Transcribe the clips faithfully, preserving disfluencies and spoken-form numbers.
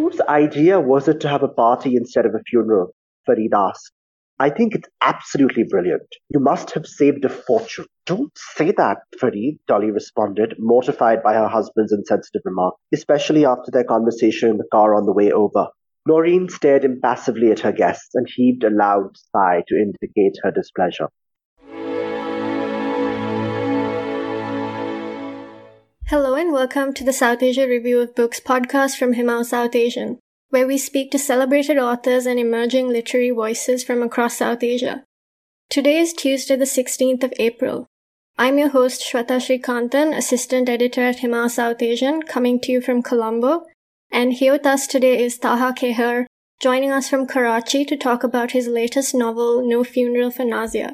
Whose idea was it to have a party instead of a funeral? Farid asked. I think it's absolutely brilliant. You must have saved a fortune. Don't say that, Farid, Dolly responded, mortified by her husband's insensitive remark, especially after their conversation in the car on the way over. Noreen stared impassively at her guests and heaved a loud sigh to indicate her displeasure. Hello and welcome to the South Asia Review of Books podcast from Himal South Asian, where we speak to celebrated authors and emerging literary voices from across South Asia. Today is Tuesday the sixteenth of April. I'm your host Shweta Srikantan, Assistant Editor at Himal South Asian, coming to you from Colombo, and here with us today is Taha Kehar, joining us from Karachi to talk about his latest novel, No Funeral for Nazia.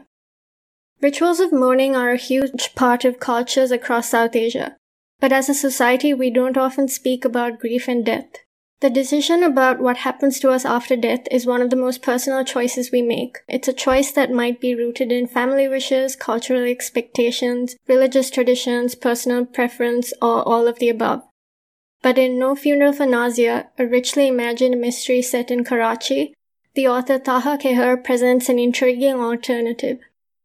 Rituals of mourning are a huge part of cultures across South Asia, but as a society we don't often speak about grief and death. The decision about what happens to us after death is one of the most personal choices we make. It's a choice that might be rooted in family wishes, cultural expectations, religious traditions, personal preference, or all of the above. But in No Funeral for Nazia, a richly imagined mystery set in Karachi, the author Taha Kehar presents an intriguing alternative.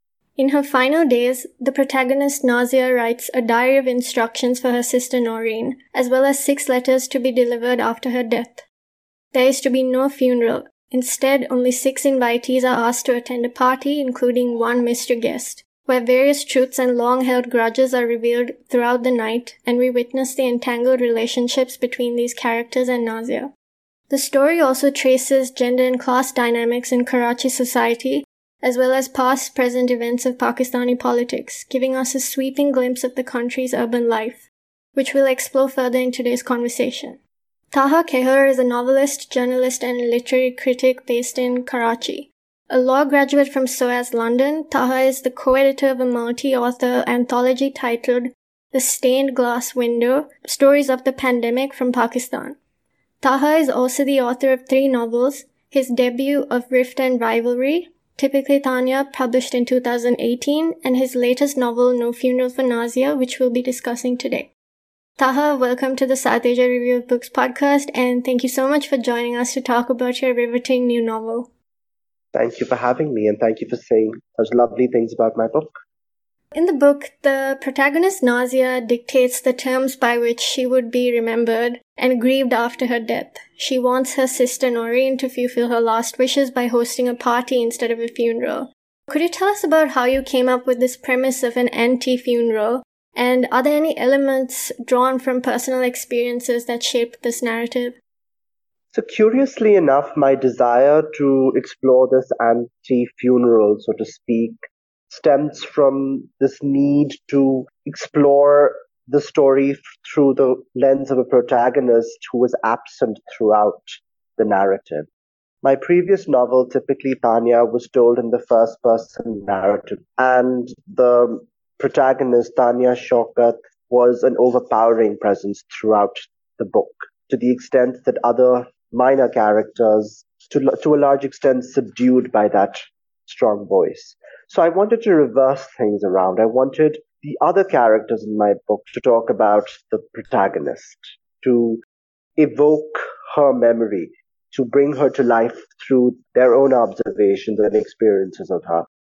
In her final days, the protagonist Nazia writes a diary of instructions for her sister Noreen, as well as six letters to be delivered after her death. There is to be no funeral. Instead, only six invitees are asked to attend a party, including one mystery guest, where various truths and long-held grudges are revealed throughout the night, and we witness the entangled relationships between these characters and Nazia. The story also traces gender and class dynamics in Karachi society, as well as past-present events of Pakistani politics, giving us a sweeping glimpse of the country's urban life, which we'll explore further in today's conversation. Taha Kehar is a novelist, journalist, and literary critic based in Karachi. A law graduate from SOAS London, Taha is the co-editor of a multi-author anthology titled The Stained Glass Window, Stories of the Pandemic from Pakistan. Taha is also the author of three novels, his debut of Rift and Rivalry, Typically Tanya, published in two thousand eighteen, and his latest novel, No Funeral for Nazia, which we'll be discussing today. Taha, welcome to the South Asia Review of Books podcast, and thank you so much for joining us to talk about your riveting new novel. Thank you for having me, and thank you for saying such lovely things about my book. In the book, the protagonist Nazia dictates the terms by which she would be remembered and grieved after her death. She wants her sister Noreen to fulfill her last wishes by hosting a party instead of a funeral. Could you tell us about how you came up with this premise of an anti-funeral, and are there any elements drawn from personal experiences that shaped this narrative? So curiously enough, my desire to explore this anti-funeral, so to speak, stems from this need to explore the story through the lens of a protagonist who was absent throughout the narrative. My previous novel, Typically Tanya, was told in the first-person narrative, and the protagonist, Tanya Shaukat, was an overpowering presence throughout the book, to the extent that other minor characters, to, to a large extent, subdued by that strong voice. So I wanted to reverse things around. I wanted the other characters in my book to talk about the protagonist, to evoke her memory, to bring her to life through their own observations and experiences of her.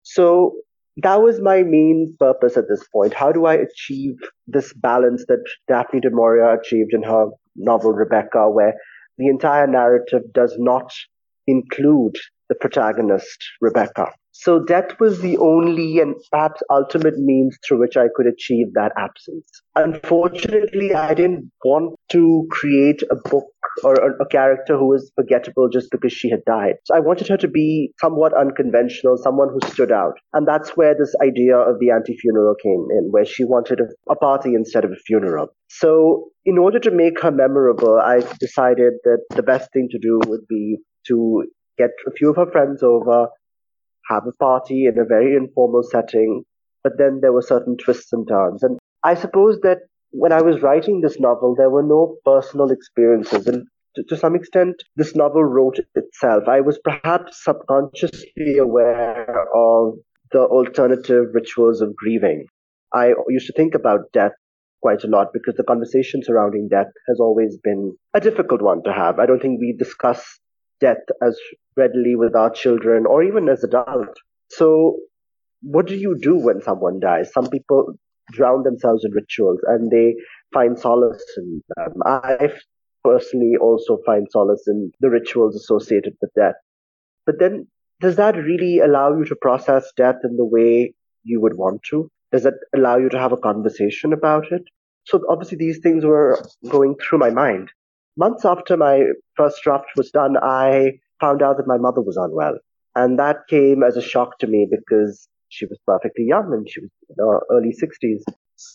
So that was my main purpose at this point. How do I achieve this balance that Daphne du Maurier achieved in her novel Rebecca, where the entire narrative does not include the protagonist, Rebecca? So that was the only and perhaps ultimate means through which I could achieve that absence. Unfortunately, I didn't want to create a book or a character who was forgettable just because she had died. So I wanted her to be somewhat unconventional, someone who stood out. And that's where this idea of the anti-funeral came in, where she wanted a, a party instead of a funeral. So in order to make her memorable, I decided that the best thing to do would be to get a few of her friends over, have a party in a very informal setting, but then there were certain twists and turns. And I suppose that when I was writing this novel, there were no personal experiences. And to, to some extent, this novel wrote itself. I was perhaps subconsciously aware of the alternative rituals of grieving. I used to think about death quite a lot because the conversation surrounding death has always been a difficult one to have. I don't think we discuss death as readily with our children or even as adults. So what do you do when someone dies? Some people drown themselves in rituals and they find solace in them. I personally also find solace in the rituals associated with death. But then, does that really allow you to process death in the way you would want to? Does it allow you to have a conversation about it? So obviously these things were going through my mind. Months after my first draft was done, I found out that my mother was unwell. And that came as a shock to me because she was perfectly young and she was in her early sixties.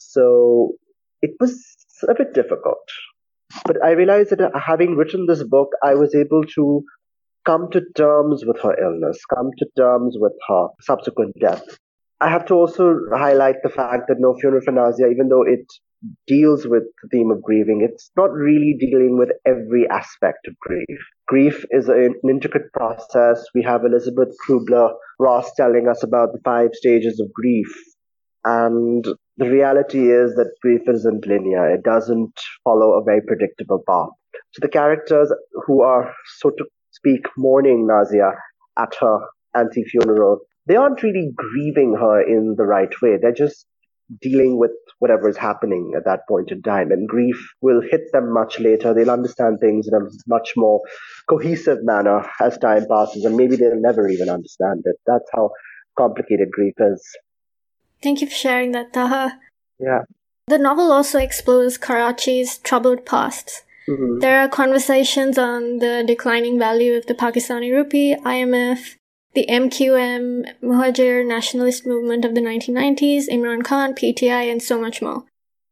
So it was a bit difficult. But I realized that having written this book, I was able to come to terms with her illness, come to terms with her subsequent death. I have to also highlight the fact that No Funeral for Nazia, even though it deals with the theme of grieving, it's not really dealing with every aspect of grief. Grief is an intricate process. We have Elizabeth Kubler-Ross telling us about the five stages of grief. And the reality is that grief isn't linear. It doesn't follow a very predictable path. So the characters who are, so to speak, mourning Nazia at her anti-funeral, they aren't really grieving her in the right way. They're just dealing with whatever is happening at that point in time. And grief will hit them much later. They'll understand things in a much more cohesive manner as time passes, and maybe they'll never even understand it. That's how complicated grief is. Thank you for sharing that, Taha. Yeah. The novel also explores Karachi's troubled past. Mm-hmm. There are conversations on the declining value of the Pakistani rupee, I M F, the M Q M, Muhajir nationalist movement of the nineteen nineties, Imran Khan, P T I, and so much more.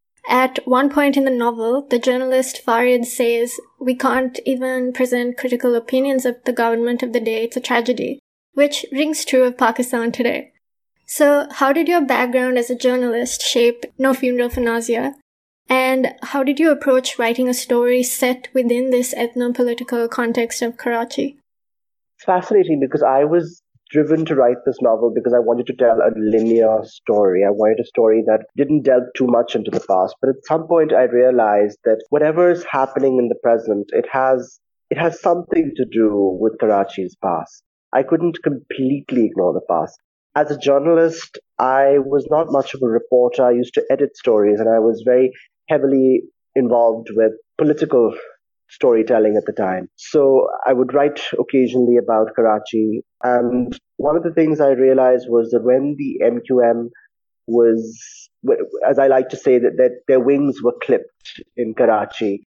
At one point in the novel, the journalist Farid says, "We can't even present critical opinions of the government of the day. It's a tragedy," which rings true of Pakistan today. So, how did your background as a journalist shape No Funeral for Nazia? And how did you approach writing a story set within this ethno-political context of Karachi? It's fascinating because I was driven to write this novel because I wanted to tell a linear story. I wanted a story that didn't delve too much into the past. But at some point I realized that whatever is happening in the present, it has it has something to do with Karachi's past. I couldn't completely ignore the past. As a journalist, I was not much of a reporter. I used to edit stories, and I was very heavily involved with political storytelling at the time. So I would write occasionally about Karachi. And one of the things I realized was that when the M Q M was, as I like to say, that, that their wings were clipped in Karachi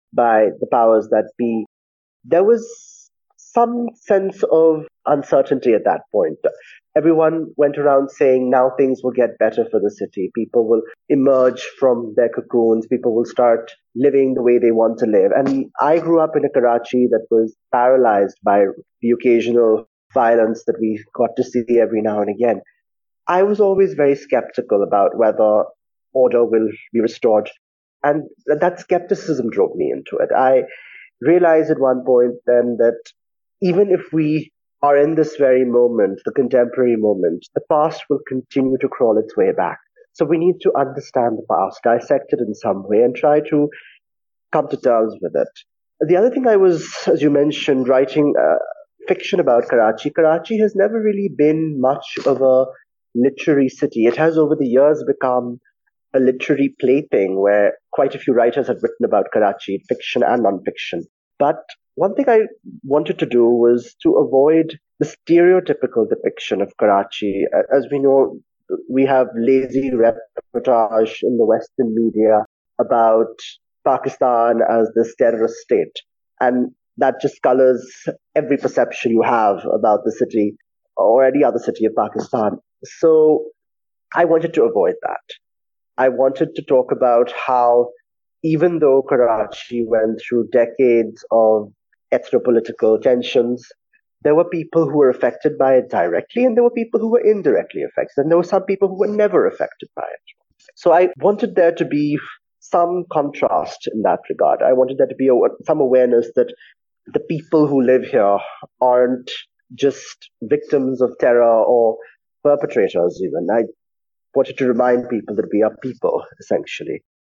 by the powers that be, there was some sense of uncertainty at that point. Everyone went around saying now things will get better for the city. People will emerge from their cocoons. People will start living the way they want to live. And I grew up in a Karachi that was paralyzed by the occasional violence that we got to see every now and again. I was always very skeptical about whether order will be restored. And that skepticism drove me into it. I realized at one point then that even if we are in this very moment, the contemporary moment, the past will continue to crawl its way back. So we need to understand the past, dissect it in some way, and try to come to terms with it. The other thing I was, as you mentioned, writing uh, fiction about Karachi. Karachi has never really been much of a literary city. It has over the years become a literary plaything where quite a few writers have written about Karachi, fiction and non-fiction. But one thing I wanted to do was to avoid the stereotypical depiction of Karachi. As we know, we have lazy reportage in the Western media about Pakistan as this terrorist state. And that just colors every perception you have about the city or any other city of Pakistan. So I wanted to avoid that. I wanted to talk about how even though Karachi went through decades of ethno-political tensions, there were people who were affected by it directly, and there were people who were indirectly affected, and there were some people who were never affected by it. So I wanted there to be some contrast in that regard. I wanted there to be some awareness that the people who live here aren't just victims of terror or perpetrators even. I wanted to remind people that we are people, essentially.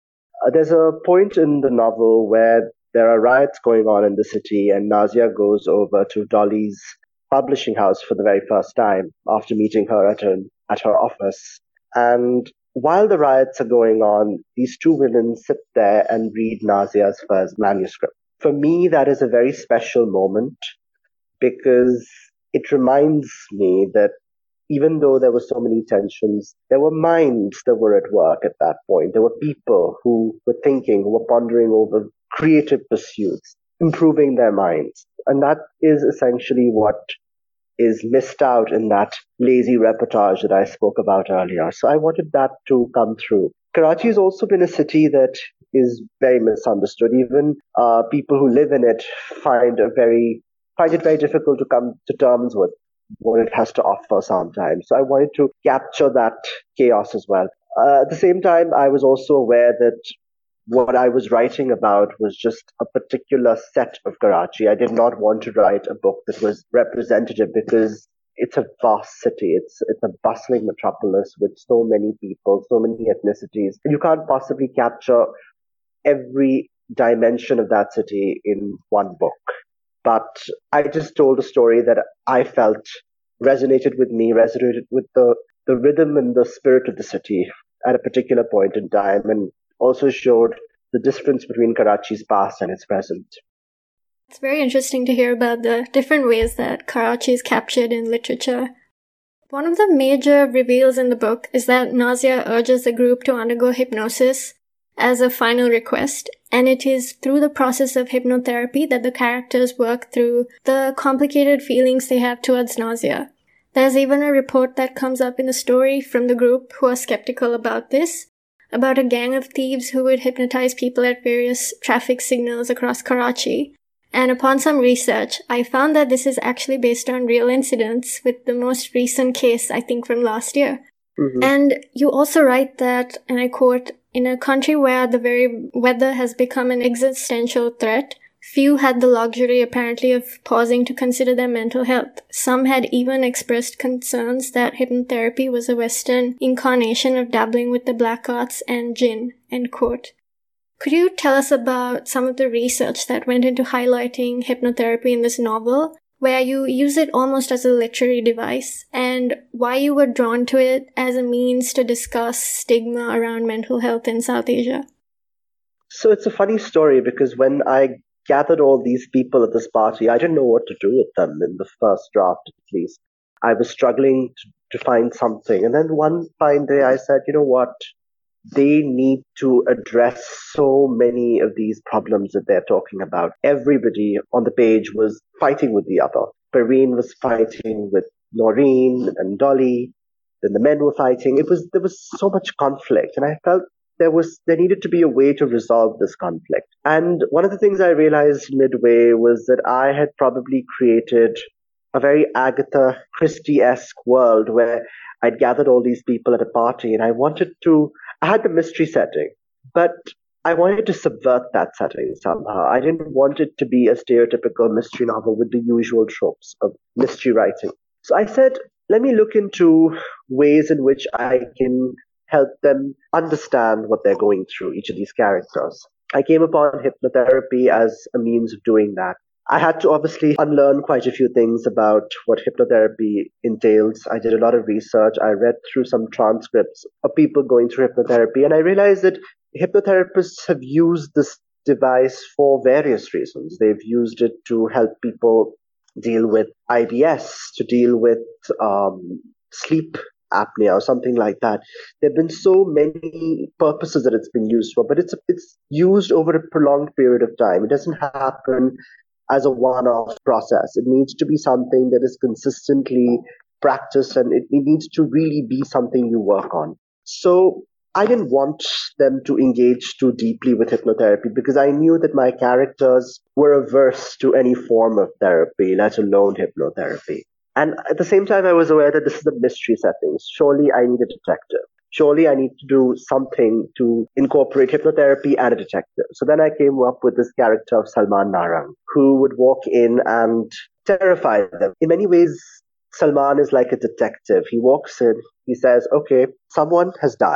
Uh, there's a point in the novel where there are riots going on in the city, and Nazia goes over to Dolly's publishing house for the very first time after meeting her at her, at her office. And while the riots are going on, these two women sit there and read Nazia's first manuscript. For me, that is a very special moment because it reminds me that even though there were so many tensions, there were minds that were at work at that point. There were people who were thinking, who were pondering over creative pursuits, improving their minds. And that is essentially what is missed out in that lazy reportage that I spoke about earlier. So I wanted that to come through. Karachi has also been a city that is very misunderstood. Even uh, people who live in it find a very find it very difficult to come to terms with what it has to offer sometimes. So I wanted to capture that chaos as well. Uh, at the same time, I was also aware that what I was writing about was just a particular set of Karachi. I did not want to write a book that was representative because it's a vast city. It's it's a bustling metropolis with so many people, so many ethnicities. And you can't possibly capture every dimension of that city in one book. But I just told a story that I felt resonated with me, resonated with the, the rhythm and the spirit of the city at a particular point in time, and also showed the difference between Karachi's past and its present. It's very interesting to hear about the different ways that Karachi is captured in literature. One of the major reveals in the book is that Nazia urges the group to undergo hypnosis as a final request, and it is through the process of hypnotherapy that the characters work through the complicated feelings they have towards Nazia. There's even a report that comes up in the story from the group who are skeptical about this, about a gang of thieves who would hypnotize people at various traffic signals across Karachi. And upon some research, I found that this is actually based on real incidents, with the most recent case, I think, from last year. Mm-hmm. And you also write that, and I quote, "In a country where the very weather has become an existential threat, few had the luxury apparently of pausing to consider their mental health. Some had even expressed concerns that hypnotherapy was a Western incarnation of dabbling with the black arts and jinn." End quote. Could you tell us about some of the research that went into highlighting hypnotherapy in this novel, where you use it almost as a literary device, and why you were drawn to it as a means to discuss stigma around mental health in South Asia? So it's a funny story because when I gathered all these people at this party, I didn't know what to do with them in the first draft, at least. I was struggling to, to find something. And then one fine day I said, you know what? They need to address so many of these problems that they're talking about. Everybody on the page was fighting with the other. Parveen was fighting with Noreen and Dolly. Then the men were fighting. It was there was so much conflict, and I felt there was there needed to be a way to resolve this conflict. And one of the things I realized midway was that I had probably created a very Agatha Christie-esque world where I'd gathered all these people at a party, and I wanted to. I had the mystery setting, but I wanted to subvert that setting somehow. I didn't want it to be a stereotypical mystery novel with the usual tropes of mystery writing. So I said, let me look into ways in which I can help them understand what they're going through, each of these characters. I came upon hypnotherapy as a means of doing that. I had to obviously unlearn quite a few things about what hypnotherapy entails. I did a lot of research. I read through some transcripts of people going through hypnotherapy, and I realized that hypnotherapists have used this device for various reasons. They've used it to help people deal with I B S, to deal with um, sleep apnea or something like that. There have been so many purposes that it's been used for, but it's it's used over a prolonged period of time. It doesn't happen as a one-off process. It needs to be something that is consistently practiced, and it, it needs to really be something you work on. So I didn't want them to engage too deeply with hypnotherapy because I knew that my characters were averse to any form of therapy, let alone hypnotherapy. And at the same time, I was aware that this is a mystery setting. Surely I need a detective. Surely I need to do something to incorporate hypnotherapy and a detective. So then I came up with this character of Salman Narang, who would walk in and terrify them. In many ways, Salman is like a detective. He walks in, he says, okay, someone has died.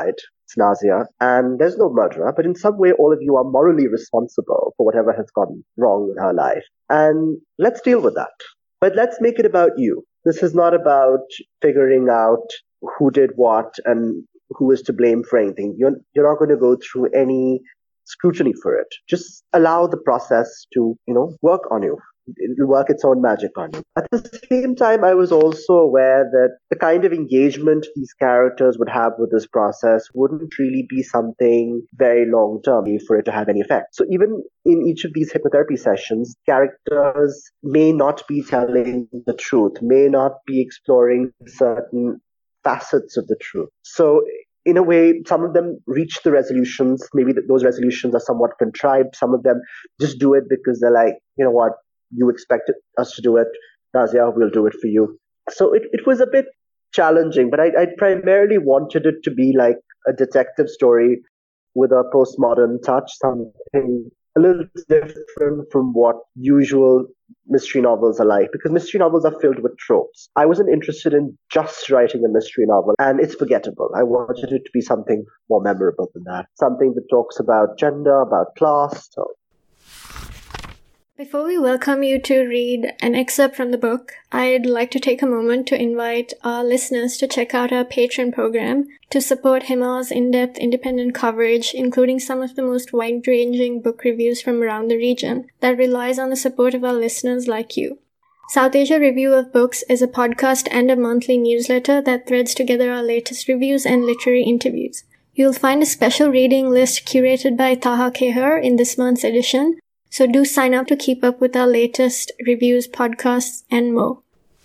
it's Nazia, and there's no murderer, but in some way all of you are morally responsible for whatever has gone wrong with her life. And let's deal with that. But let's make it about you. This is not about figuring out who did what and who is to blame for anything. You're, you're not going to go through any scrutiny for it. Just allow the process to, you know, work on you. It'll work its own magic on you. At the same time, I was also aware that the kind of engagement these characters would have with this process wouldn't really be something very long term for it to have any effect. So even in each of these hypnotherapy sessions, characters may not be telling the truth, may not be exploring certain facets of the truth. So in a way, some of them reach the resolutions. Maybe those resolutions are somewhat contrived. Some of them just do it because they're like, you know what, you expected us to do it. Nazia, we'll do it for you. So it, it was a bit challenging, but I, I primarily wanted it to be like a detective story with a postmodern touch, something a little different from what usual mystery novels are like, because mystery novels are filled with tropes. I wasn't interested in just writing a mystery novel, and it's forgettable. I wanted it to be something more memorable than that, something that talks about gender, about class. So. Before we welcome you to read an excerpt from the book, I'd like to take a moment to invite our listeners to check out our Patreon program to support Himal's in-depth independent coverage, including some of the most wide-ranging book reviews from around the region that relies on the support of our listeners like you. South Asia Review of Books is a podcast and a monthly newsletter that threads together our latest reviews and literary interviews. You'll find a special reading list curated by Taha Kehar in this month's edition, so do sign up to keep up with our latest reviews, podcasts, and more.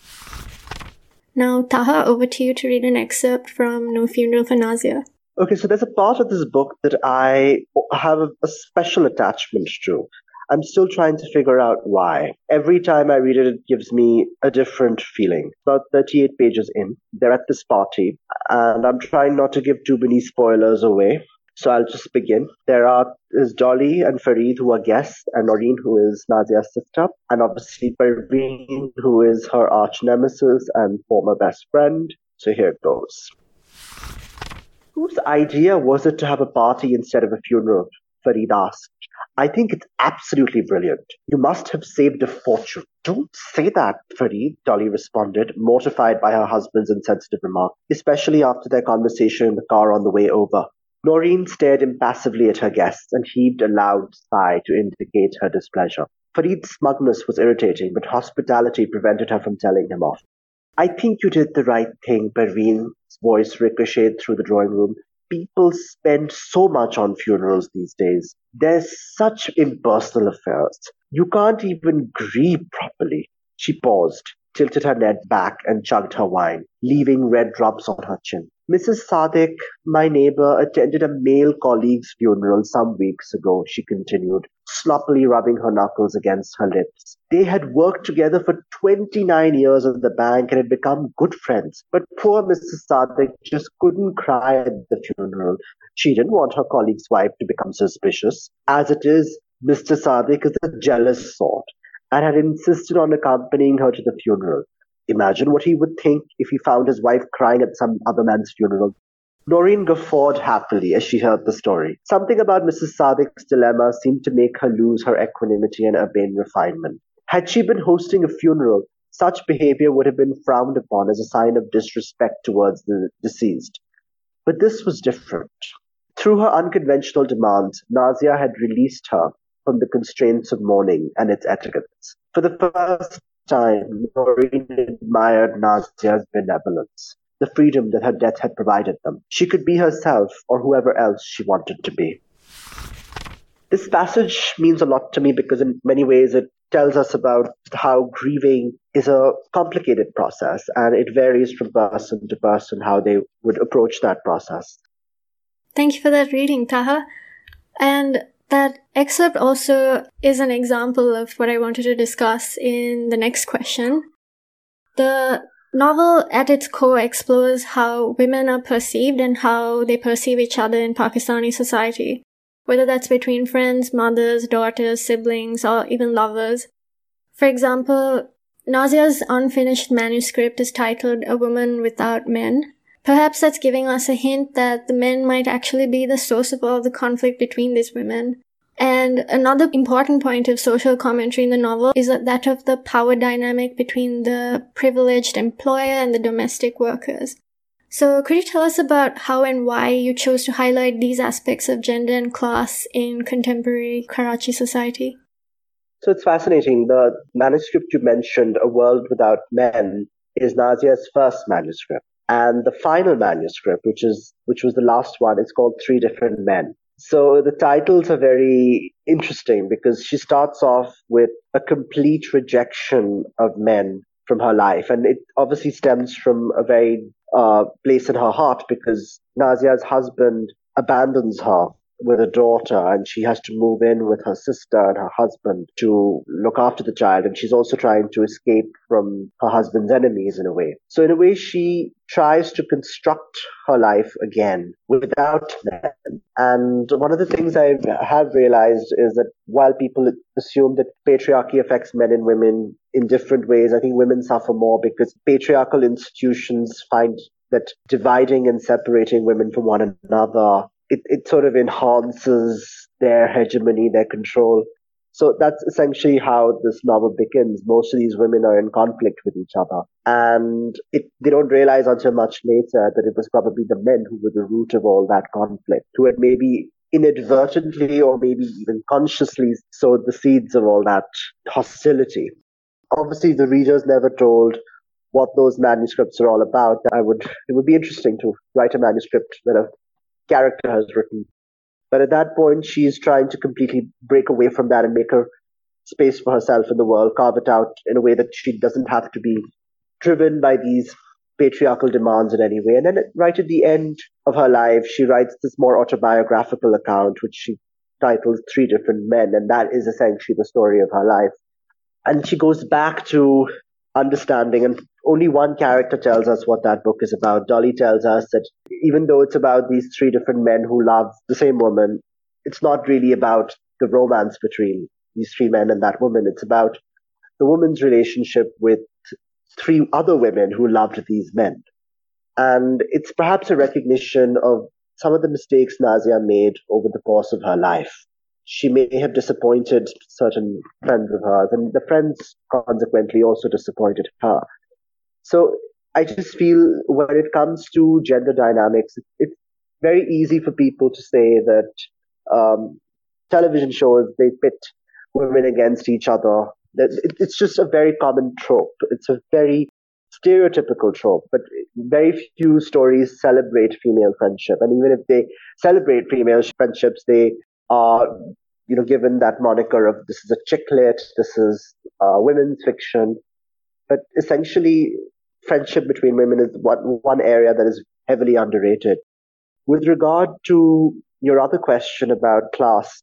Now, Taha, over to you to read an excerpt from No Funeral for Nazia. Okay, so there's a part of this book that I have a special attachment to. I'm still trying to figure out why. Every time I read it, it gives me a different feeling. About thirty-eight pages in, they're at this party, and I'm trying not to give too many spoilers away. So I'll just begin. There are is Dolly and Fareed, who are guests, and Noreen, who is Nazia's sister, and obviously Parveen, who is her arch nemesis and former best friend. So here it goes. Whose idea was it to have a party instead of a funeral? Fareed asked. I think it's absolutely brilliant. You must have saved a fortune. Don't say that, Fareed, Dolly responded, mortified by her husband's insensitive remark, especially after their conversation in the car on the way over. Noreen stared impassively at her guests and heaved a loud sigh to indicate her displeasure. Fareed's smugness was irritating, but hospitality prevented her from telling him off. I think you did the right thing, Parveen's voice ricocheted through the drawing room. People spend so much on funerals these days. They're such impersonal affairs. You can't even grieve properly. She paused, tilted her head back and chugged her wine, leaving red drops on her chin. Missus Sadiq, my neighbor, attended a male colleague's funeral some weeks ago, she continued, sloppily rubbing her knuckles against her lips. They had worked together for twenty-nine years at the bank and had become good friends. But poor Missus Sadiq just couldn't cry at the funeral. She didn't want her colleague's wife to become suspicious. As it is, Mister Sadiq is a jealous sort and had insisted on accompanying her to the funeral. Imagine what he would think if he found his wife crying at some other man's funeral. Noreen guffawed happily as she heard the story. Something about Missus Sadiq's dilemma seemed to make her lose her equanimity and urbane refinement. Had she been hosting a funeral, such behavior would have been frowned upon as a sign of disrespect towards the deceased. But this was different. Through her unconventional demands, Nazia had released her from the constraints of mourning and its etiquettes. For the first time, Noreen admired Nazia's benevolence, the freedom that her death had provided them. She could be herself or whoever else she wanted to be. This passage means a lot to me because in many ways it tells us about how grieving is a complicated process and it varies from person to person how they would approach that process. Thank you for that reading, Taha. And that excerpt also is an example of what I wanted to discuss in the next question. The novel at its core explores how women are perceived and how they perceive each other in Pakistani society, whether that's between friends, mothers, daughters, siblings, or even lovers. For example, Nazia's unfinished manuscript is titled A Woman Without Men, Perhaps that's giving us a hint that the men might actually be the source of all the conflict between these women. And another important point of social commentary in the novel is that of the power dynamic between the privileged employer and the domestic workers. So could you tell us about how and why you chose to highlight these aspects of gender and class in contemporary Karachi society? So it's fascinating. The manuscript you mentioned, A World Without Men, is Nazia's first manuscript. And the final manuscript, which is which was the last one, is called Three Different Men. So the titles are very interesting because she starts off with a complete rejection of men from her life. And it obviously stems from a very uh, place in her heart because Nazia's husband abandons her with a daughter and she has to move in with her sister and her husband to look after the child. And she's also trying to escape from her husband's enemies in a way. So in a way, she tries to construct her life again without men. And one of the things I have realized is that while people assume that patriarchy affects men and women in different ways, I think women suffer more because patriarchal institutions find that dividing and separating women from one another, it, it sort of enhances their hegemony, their control. So that's essentially how this novel begins. Most of these women are in conflict with each other. And it, they don't realize until much later that it was probably the men who were the root of all that conflict, who had maybe inadvertently or maybe even consciously sowed the seeds of all that hostility. Obviously, the reader's never told what those manuscripts are all about. I would, it would be interesting to write a manuscript that a character has written. But at that point, she is trying to completely break away from that and make a space for herself in the world, carve it out in a way that she doesn't have to be driven by these patriarchal demands in any way. And then right at the end of her life, she writes this more autobiographical account, which she titles Three Different Men. And that is essentially the story of her life. And she goes back to understanding, and only one character tells us what that book is about. Dolly tells us that even though it's about these three different men who love the same woman, it's not really about the romance between these three men and that woman. It's about the woman's relationship with three other women who loved these men. And it's perhaps a recognition of some of the mistakes Nazia made over the course of her life. She may have disappointed certain friends of hers, and the friends consequently also disappointed her. So I just feel when it comes to gender dynamics, it's very easy for people to say that um, television shows, they pit women against each other. It's just a very common trope. It's a very stereotypical trope, but very few stories celebrate female friendship. And even if they celebrate female friendships, they are, you know, given that moniker of this is a chick lit, this is uh, women's fiction. But essentially, friendship between women is one, one area that is heavily underrated. With regard to your other question about class,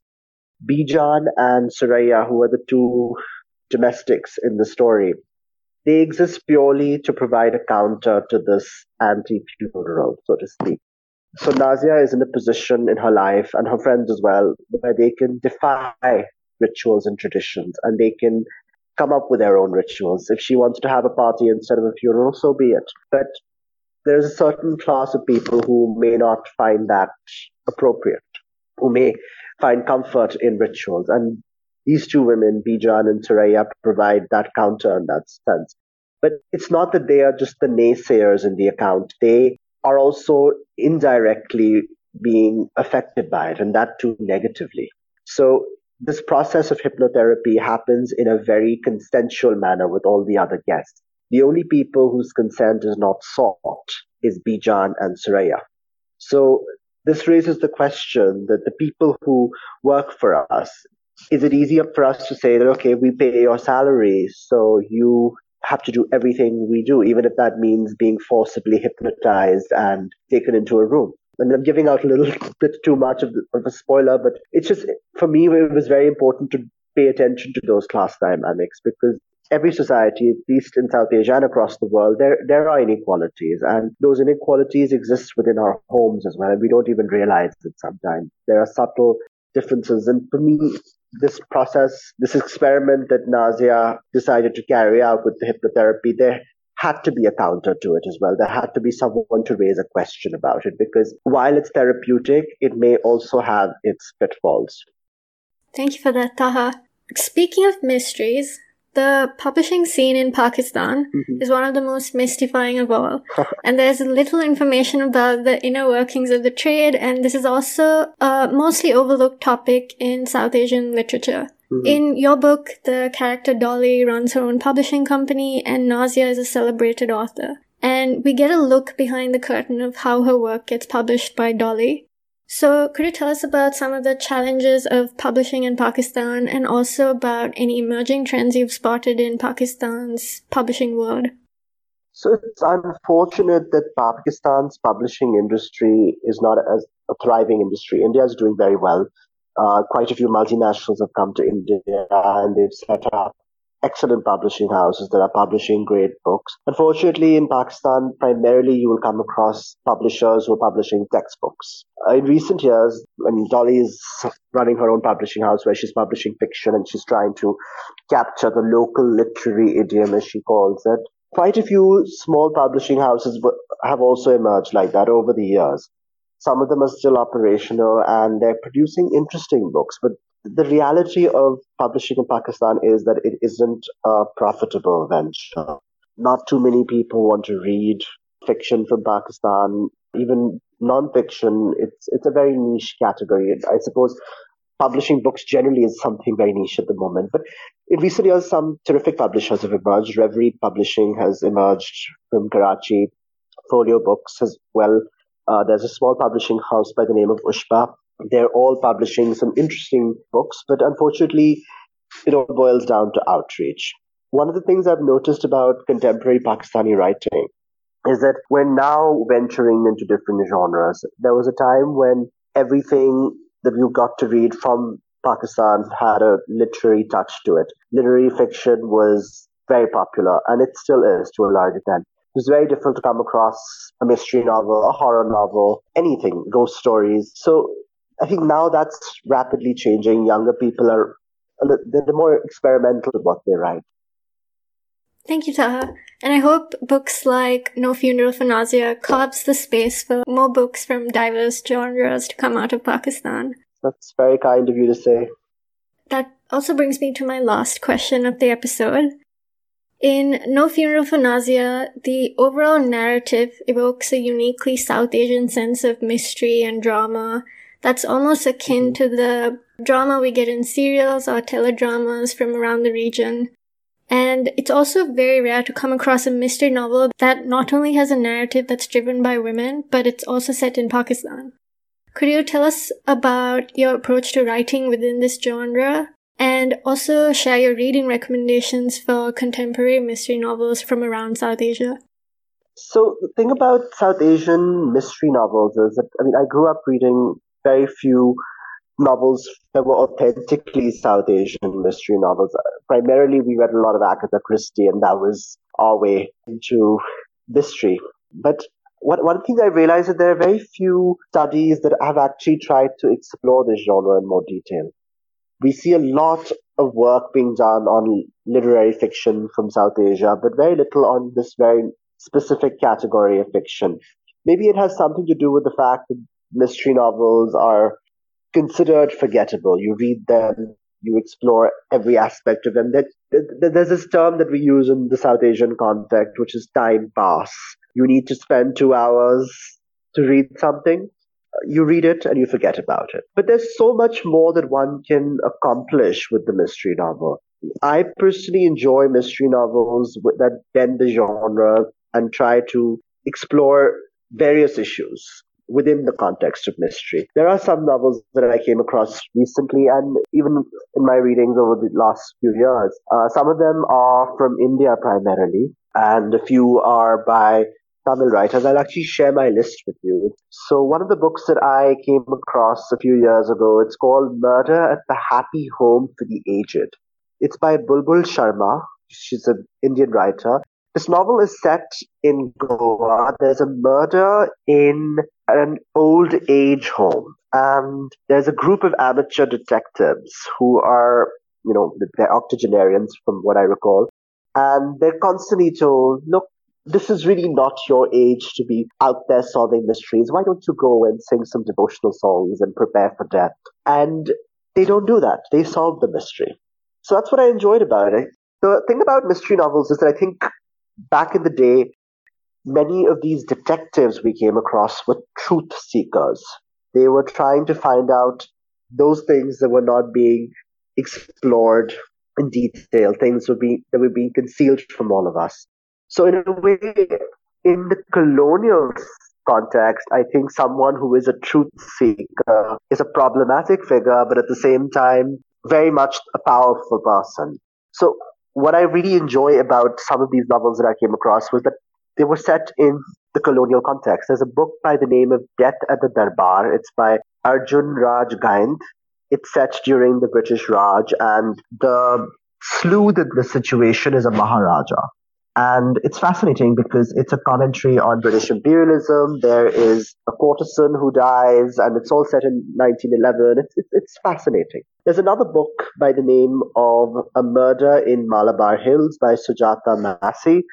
Bijan and Suraya, who are the two domestics in the story, they exist purely to provide a counter to this anti-funeral, so to speak. So Nazia is in a position in her life, and her friends as well, where they can defy rituals and traditions, and they can come up with their own rituals. If she wants to have a party instead of a funeral, so be it. But there's a certain class of people who may not find that appropriate, who may find comfort in rituals. And these two women, Bijan and Suraya, provide that counter in that sense. But it's not that they are just the naysayers in the account. They are also indirectly being affected by it, and that too negatively. So this process of hypnotherapy happens in a very consensual manner with all the other guests. The only people whose consent is not sought is Bijan and Suraya. So this raises the question that the people who work for us, is it easier for us to say that, okay, we pay your salary, so you have to do everything we do, even if that means being forcibly hypnotized and taken into a room? And I'm giving out a little bit too much of, the, of a spoiler, but it's just, for me, it was very important to pay attention to those class dynamics, because every society, at least in South Asia and across the world, there there are inequalities, and those inequalities exist within our homes as well, and we don't even realize it sometimes. There are subtle differences, and for me, this process, this experiment that Nazia decided to carry out with the hypnotherapy, there had to be a counter to it as well. There had to be someone to raise a question about it, because while it's therapeutic, it may also have its pitfalls. Thank you for that, Taha. Speaking of mysteries, the publishing scene in Pakistan mm-hmm. is one of the most mystifying of all. And there's little information about the inner workings of the trade, and this is also a mostly overlooked topic in South Asian literature. Mm-hmm. In your book, the character Dolly runs her own publishing company, and Nazia is a celebrated author. And we get a look behind the curtain of how her work gets published by Dolly. So could you tell us about some of the challenges of publishing in Pakistan, and also about any emerging trends you've spotted in Pakistan's publishing world? So it's unfortunate that Pakistan's publishing industry is not as a thriving industry. India is doing very well. Uh, quite a few multinationals have come to India and they've set up excellent publishing houses that are publishing great books. Unfortunately, in Pakistan, primarily you will come across publishers who are publishing textbooks. Uh, in recent years, when Dolly is running her own publishing house where she's publishing fiction and she's trying to capture the local literary idiom, as she calls it, quite a few small publishing houses have also emerged like that over the years. Some of them are still operational and they're producing interesting books, but the reality of publishing in Pakistan is that it isn't a profitable venture. Not too many people want to read fiction from Pakistan, even non-fiction. It's it's a very niche category. I suppose publishing books generally is something very niche at the moment. But in recent years, some terrific publishers have emerged. Reverie Publishing has emerged from Karachi. Folio Books as well. Uh, there's a small publishing house by the name of Ushba. They're all publishing some interesting books, but unfortunately, it all boils down to outreach. One of the things I've noticed about contemporary Pakistani writing is that we're now venturing into different genres. There was a time when everything that you got to read from Pakistan had a literary touch to it. Literary fiction was very popular, and it still is to a large extent. It was very difficult to come across a mystery novel, a horror novel, anything, ghost stories. So I think now that's rapidly changing. Younger people are they're more experimental with what they write. Thank you, Taha. And I hope books like No Funeral for Nazia carves the space for more books from diverse genres to come out of Pakistan. That's very kind of you to say. That also brings me to my last question of the episode. In No Funeral for Nazia, the overall narrative evokes a uniquely South Asian sense of mystery and drama that's almost akin to the drama we get in serials or teledramas from around the region. And it's also very rare to come across a mystery novel that not only has a narrative that's driven by women, but it's also set in Pakistan. Could you tell us about your approach to writing within this genre? And also share your reading recommendations for contemporary mystery novels from around South Asia. So the thing about South Asian mystery novels is that, I mean, I grew up reading very few novels that were authentically South Asian mystery novels. Primarily, we read a lot of Agatha Christie, and that was our way into mystery. But what, one thing I realized is that there are very few studies that have actually tried to explore this genre in more detail. We see a lot of work being done on literary fiction from South Asia, but very little on this very specific category of fiction. Maybe it has something to do with the fact that mystery novels are considered forgettable. You read them, you explore every aspect of them. There's this term that we use in the South Asian context, which is time pass. You need to spend two hours to read something. You read it and you forget about it. But there's so much more that one can accomplish with the mystery novel. I personally enjoy mystery novels that bend the genre and try to explore various issues within the context of mystery. There are some novels that I came across recently, and even in my readings over the last few years, uh, some of them are from India primarily, and a few are by Tamil writers. I'll actually share my list with you. So one of the books that I came across a few years ago, it's called Murder at the Happy Home for the Aged. It's by Bulbul Sharma. She's an Indian writer. This novel is set in Goa. There's a murder in an old age home. And there's a group of amateur detectives who are, you know, they're octogenarians from what I recall. And they're constantly told, look, this is really not your age to be out there solving mysteries. Why don't you go and sing some devotional songs and prepare for death? And they don't do that. They solve the mystery. So that's what I enjoyed about it. The thing about mystery novels is that I think back in the day, many of these detectives we came across were truth seekers. They were trying to find out those things that were not being explored in detail, things were being, that were being concealed from all of us. So in a way, in the colonial context, I think someone who is a truth seeker is a problematic figure, but at the same time, very much a powerful person. So what I really enjoy about some of these novels that I came across was that they were set in the colonial context. There's a book by the name of Death at the Darbar. It's by Arjun Raj Gaind. It's set during the British Raj, and the sleuth in the situation is a Maharaja. And it's fascinating because it's a commentary on British imperialism. There is a courtesan who dies, and it's all set in nineteen eleven. It's, it's, it's fascinating. There's another book by the name of A Murder in Malabar Hills by Sujata Massey,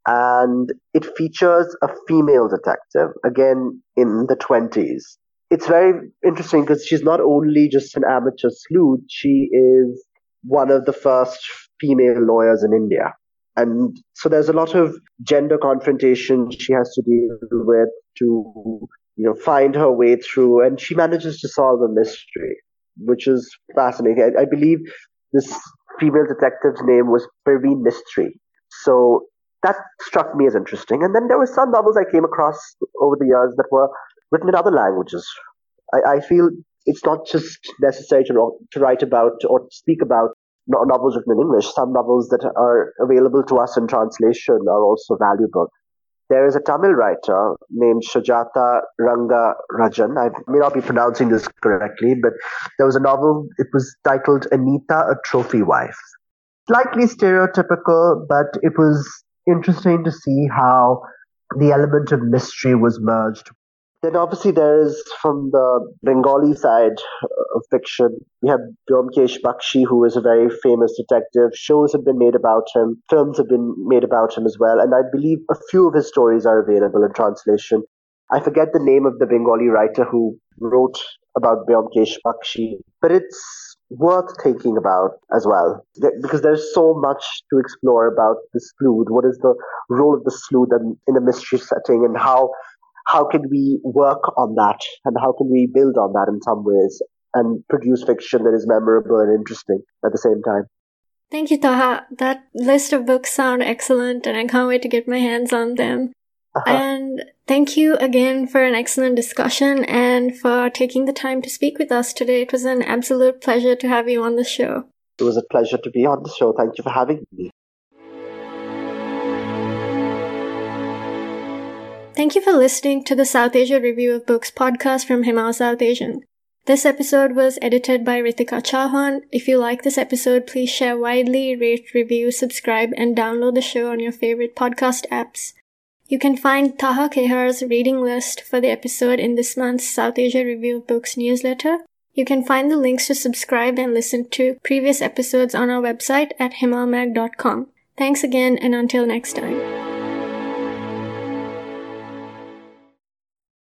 and it features a female detective, again in the twenties. It's very interesting because she's not only just an amateur sleuth, she is one of the first female lawyers in India. And so there's a lot of gender confrontation she has to deal with to, you know, find her way through, and she manages to solve a mystery, which is fascinating. I, I believe this female detective's name was Parveen Mistry. So that struck me as interesting. And then there were some novels I came across over the years that were written in other languages. I, I feel it's not just necessary to, to write about or speak about novels written in English. Some novels that are available to us in translation are also valuable. There is a Tamil writer named Sujata Ranga Rajan. I may not be pronouncing this correctly, but there was a novel, it was titled Anita, a Trophy Wife. Slightly stereotypical, but it was interesting to see how the element of mystery was merged. Then obviously there is, from the Bengali side of fiction, we have Byomkesh Bakshi, who is a very famous detective. Shows have been made about him. Films have been made about him as well. And I believe a few of his stories are available in translation. I forget the name of the Bengali writer who wrote about Byomkesh Bakshi, but it's worth thinking about as well, because there's so much to explore about the sleuth. What is the role of the sleuth in a mystery setting, and how how can we work on that, and how can we build on that in some ways and produce fiction that is memorable and interesting at the same time. Thank you, Taha. That list of books sound excellent, and I can't wait to get my hands on them. Uh-huh. And thank you again for an excellent discussion and for taking the time to speak with us today. It was an absolute pleasure to have you on the show. It was a pleasure to be on the show. Thank you for having me. Thank you for listening to the South Asia Review of Books podcast from Himal South Asian. This episode was edited by Ritika Chauhan. If you like this episode, please share widely, rate, review, subscribe, and download the show on your favorite podcast apps. You can find Taha Kehar's reading list for the episode in this month's South Asia Review of Books newsletter. You can find the links to subscribe and listen to previous episodes on our website at himalmag dot com. Thanks again, and until next time.